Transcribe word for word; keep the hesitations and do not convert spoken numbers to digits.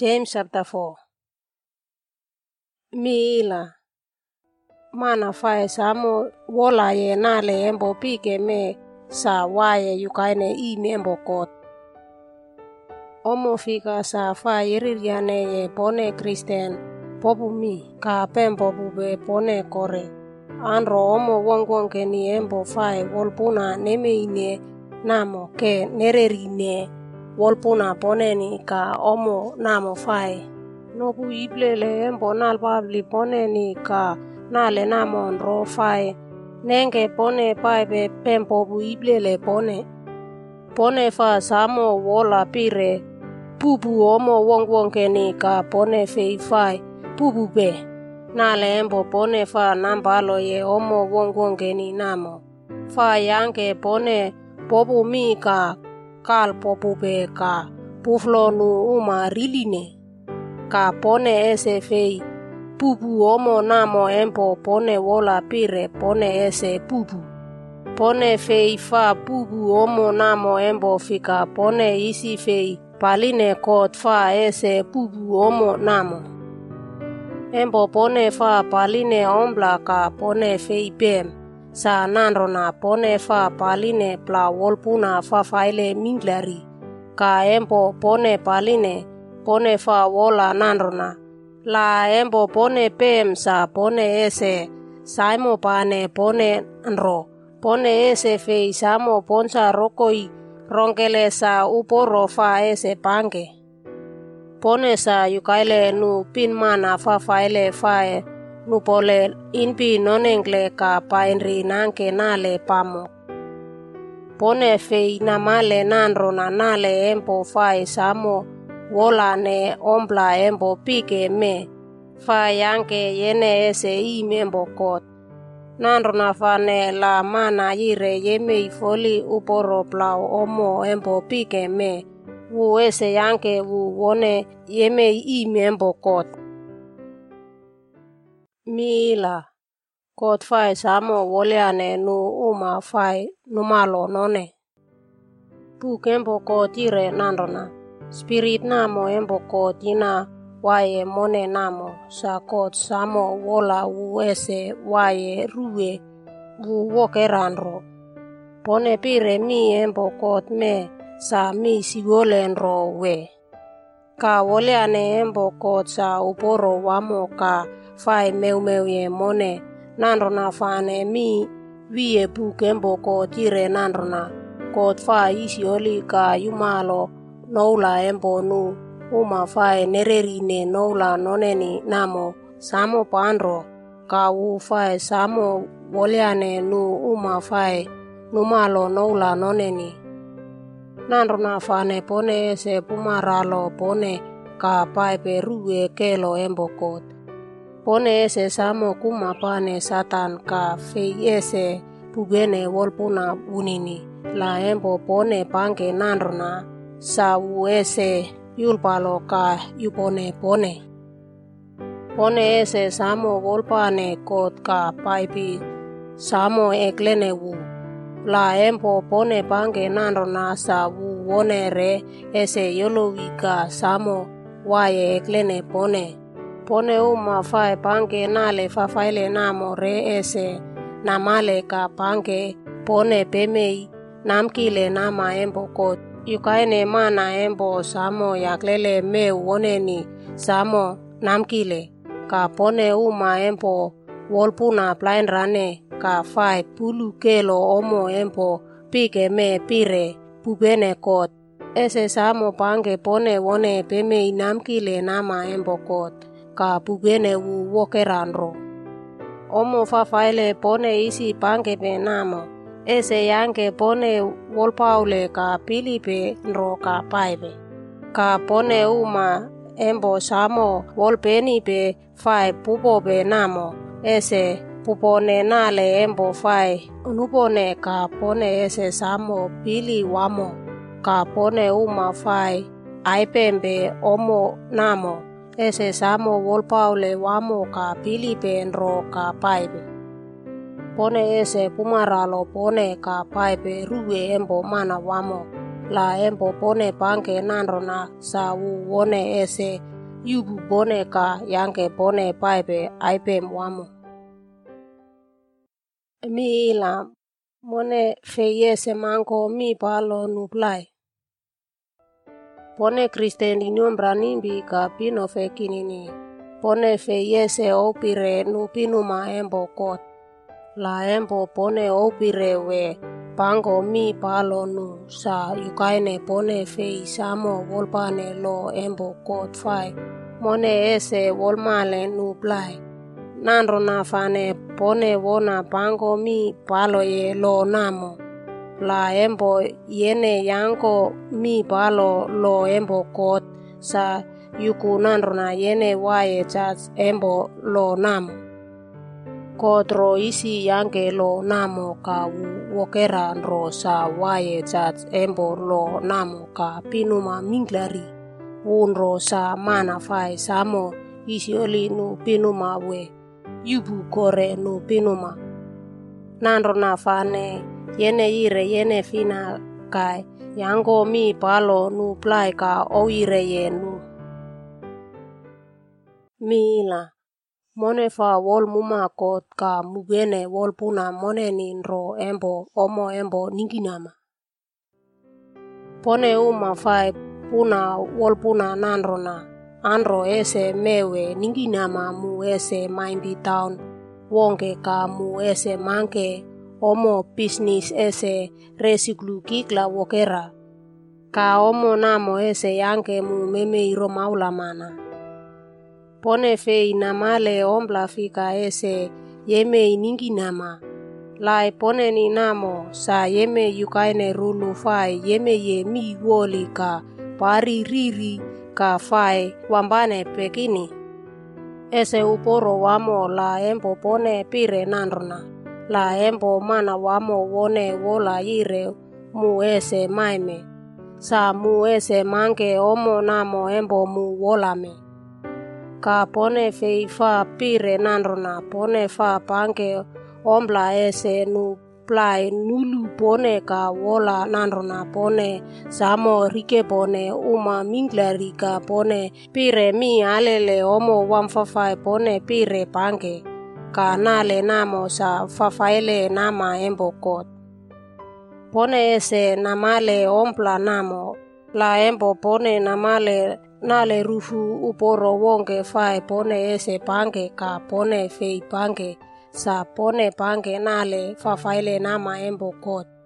James chapter four. Mila mana fae samo wola ye nale embo pike me sa waye yukaine i membo kot. Omo fika sa fa iririane ye pone Kristen popu mi ka pempo bube pone kore. Anro omo wongwongke ni embo fae wolpuna nemeine namo ke nererine wolpuna poneni ka omo namo fae. Nopu iblele embo nalpabli poneni ka nale namon ro fae. Nenge pone paipe pempopu iblele pone. Pone fa samo wola pire. Pupu omo wongwongke ni ka pone fei fae. Pupu be. Nale embo pone fa nambalo ye omo wongwongke ni namo. Fa yanke pone popu mi ka kal popu be ka puflo nu uma riline. Ka pone ese fei. Pupu omo namo empo pone wola pire pone ese pupu. Pone fei fa pupu omo namo empo fika pone isi fei. Paline kot fa ese pupu omo namo. Empo pone fa paline ombla ka pone fei bem. Sa nanrona pone fa paline pla wolpuna fa faile minglari. Ka empo pone paline pone fa wola nanrona. La empo pone pem sa pone ese. Saimo pane pone nro. Pone ese fei samo ponsa rokoi. Rongkele sa uporo fa ese pange. Pone sa yukaile nu pinmana fa faile fae. Nu pole inpi nonengle ka painri nanke nale pamo. Pone fei namale nanrona nale empo fae samo wola ne ombla empo pike me. Fa yanke yene ese i membo kot. Nanrona fa ne la mana yire yeme foli uporo plau omo empo pike me. Wu ese yanke wu wone yeme i membo kot. Mila kot fae samo woleane nu uma fae numalo none. Puk embo kot ire nanrona. Spirit namo embo kot ina waye mone namo. Sa kot samo wola wu ese waye ruwe wu wokeranro. Pone pire mi embo kot me sa mi siwolenro we. Ka woleane embo kot sa uporo wamo ka fae meu meu ye mone. Nanrona fane mi wiye puk embo kot ire nanrona. Kot fa isi oli ka yumalo noula embo nu uma fae nererine noula noneni namo. Samo panro ka wu fae samo woleane nu uma fae numalo noula noneni. Nanrona fane pone ese pumaralo pone ka paipe ruwe kelo embo kot. Pone ese samo kuma pane satan ka fei ese pubene wolpuna unini. La embo pone pange nanrona sa wu ese yulpalo ka yupone pone. Pone ese samo wolpane kot ka paipi samo eklene wu. La embo pone pange nanrona sa wu wonere ese yolowika samo waye eklene pone. Pone uma fae pange nale fa faile namo re ese namale ka pange pone pemei namkile nama embo kot. Yukaine mana embo samo yaklele me woneni samo namkile. Ka pone uma embo wolpuna plain rane ka fae pulu kelo omo embo pike me pire pubene kot. Ese samo pange pone wone pemei namkile nama embo kot. Ka pubene wu wokeranro. Omo fa faile pone isi pange pe namo. Ese yanke pone wolpaule ka pilipe nro ka paipe. Ka pone uma embo samo wolpeni pe fae pupo pe namo. Ese pupone nale embo fae unupone ka pone ese samo pili wamo. Ka pone uma fae aipembe omo namo. Ese samo wolpaule wamo ka pilipe nro ka paipe. Pone ese pumaralo pone ka paipe ruwe embo mana wamo. La embo pone pange nanrona sa wu wone ese yubu bone ka yange bone paipe aipem wamo. Mi ila mone feyese manko mi palo nuplai. Pone Kristen iniom branimbi ka pino fekinini. Pone feyese opire nupinuma embo kot. La embo pone opire we pango mi palo nu sa yukaine pone fei samo volpane lo embo kot fai. Mone ese volmale nuplai. Nandro na fane pone wona pango mi palo ye lo namo. La embo yene yanko mi palo lo embo kot sa yuku nandro na yene waye chats embo lo namo. Kotro isi yanke lo namo ka wokera nro sa waye chats embo lo namo ka pinuma minglari. Wunro sa mana fai samo isi oli nu pinuma we. Yubu kore nu pinuma. Nandro na fane yene ire yene fina kai yango mi palo nu plai ka oire ye nu. Mila mone fa wol muma kot ka mugene wol puna mone ninro embo omo embo ninginama. Pone uma fai puna wol puna nandro na. Andro ese mewe ninginama mu ese maimbi town wonge ka mu ese manke omo business ese resiklu kikla wokera. Ka omo namo ese yanke mu meme iro maula mana. Pone fei namale ombla fika ese yeme ninginama. Lai pone ni namo sa yeme yukaine rulu fai yeme ye mi woli ka pari riri ka fai wambane pekini. Ese uporo wamo la embo pone pire nandrona. La embo mana wamo wone wola ire mu ese maime. Sa mu ese manke omo namo embo mu wolame. Ka pone fei fa pire nandrona pone fa panke ombla ese nu plai nulu pone ka wola nandrona pone samo rike pone uma minglari ka pone pire mi alele omo wamfafai pone pire panke. Ka nale namo sa fafaile nama embo kot. Pone ese namale ompla namo. La embo pone namale nale rufu uporo wonge fai pone ese panke ka pone fei panke. Sa pone panke nale fafaile nama embo kot.